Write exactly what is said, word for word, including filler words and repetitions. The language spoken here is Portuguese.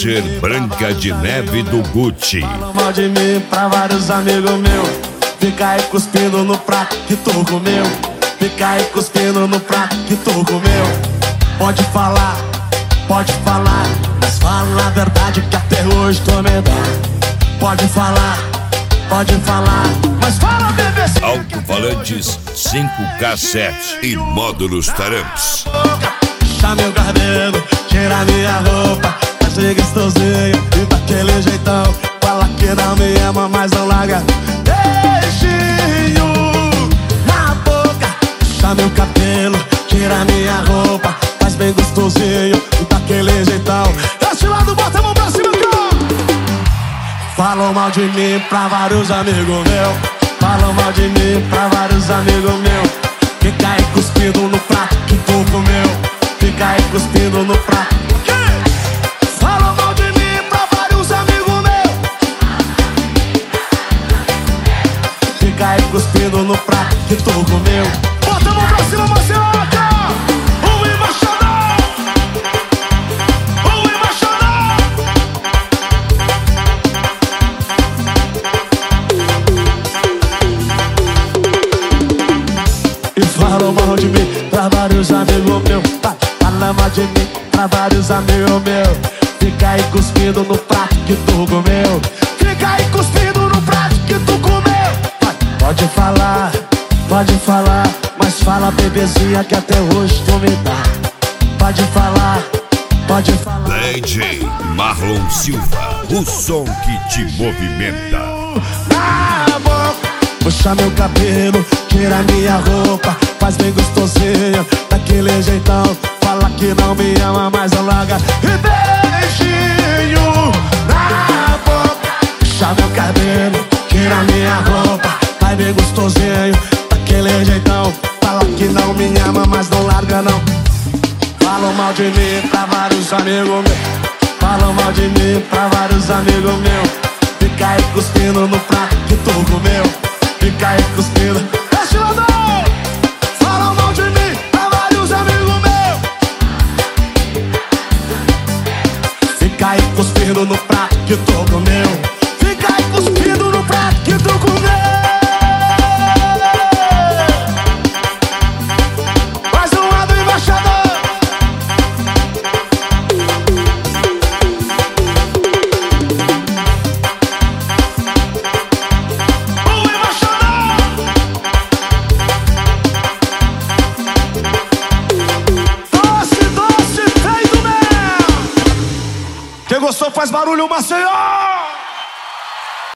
Roger Branca de Neve do Gucci. Falam mal de mim pra vários amigos meus. Fica aí cuspindo no prato que tu comeu. Fica aí cuspindo no prato que tu comeu. Pode falar, pode falar, mas fala a verdade que até hoje tu me dá. Pode falar, pode falar, mas fala, bebê. Alto-falantes cinco K sete e módulos Taramps. Puxa meu cabelo, tira minha roupa, faz gostosinho e daquele jeitão. Fala que não me ama, mas não larga. Beijinho na boca. Puxa meu cabelo, tira minha roupa, faz bem gostosinho e daquele jeitão. Desse lado, bota a mão pra cima, cara. Falam mal de mim pra vários amigos meus. Falam mal de mim pra vários amigos meus. Fica aí cuspindo no prato que tu comeu. Fica aí cuspindo no prato. Falam mal de mim pra vários amigos meus. Fica aí cuspindo no prato que tu comeu. Bota a mão pra cima, Marcelo. O embaixador, o embaixador. E falam mal de mim pra vários amigos meus. Fala mal de mim pra vários amigos meus. Fica aí cuspindo no prato que tu comeu. Fica aí cuspindo no prato que tu comeu. Pode falar, pode falar, mas fala, bebezinha, que até hoje tu me dá. Pode falar, pode falar. D J Marlon Silva, o som que te movimenta. Na boca, puxa meu cabelo, tira minha roupa, faz bem gostosinho, daquele jeitão. Fala que não me ama, mas não larga. E beijinho na boca. Puxa meu cabelo, tira minha roupa, faz bem gostosinho, daquele jeitão. Fala que não me ama, mas não larga não. Falam mal de mim pra vários amigos meus. Falam mal de mim pra vários amigos meus. Fica aí cuspindo no prato que tu comeu. Fica aí cuspindo. Deixa eu dar. Falam mal de mim pra vários amigos meus. Fica aí cuspindo no prato que tu comeu. Fica aí cuspindo no prato que tu comeu. Mais um lado, embaixador. Quem gostou faz barulho, Maceió!